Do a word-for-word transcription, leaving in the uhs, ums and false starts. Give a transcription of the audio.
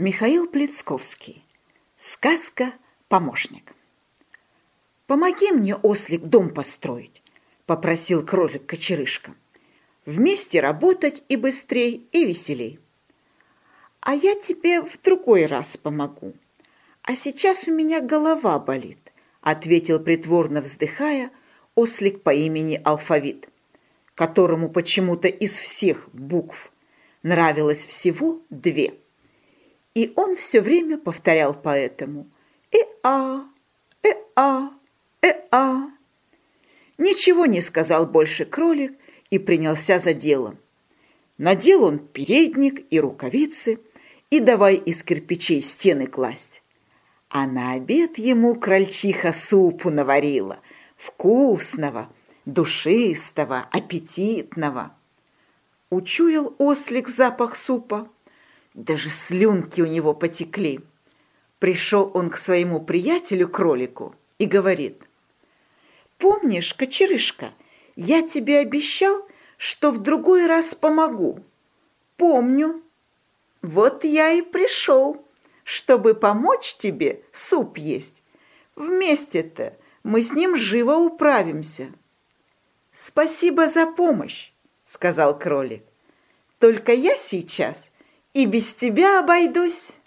Михаил Плецковский. Сказка «Помощник». «Помоги мне, ослик, дом построить», — попросил кролик Кочерышка. «Вместе работать и быстрей, и веселей». «А я тебе в другой раз помогу. А сейчас у меня голова болит», — ответил, притворно вздыхая, ослик по имени Алфавит, которому почему-то из всех букв нравилось всего две. И он все время повторял поэтому «э-а, э-а, э-а». Ничего не сказал больше кролик и принялся за дело. Надел он передник и рукавицы и давай из кирпичей стены класть. А на обед ему крольчиха супу наварила, вкусного, душистого, аппетитного. Учуял ослик запах супа, даже слюнки у него потекли. Пришел он к своему приятелю-кролику и говорит: «Помнишь, Кочерышка, я тебе обещал, что в другой раз помогу?» «Помню. Вот я и пришел, чтобы помочь тебе суп есть. Вместе-то мы с ним живо управимся». «Спасибо за помощь», — сказал кролик. «Только я сейчас и без тебя обойдусь».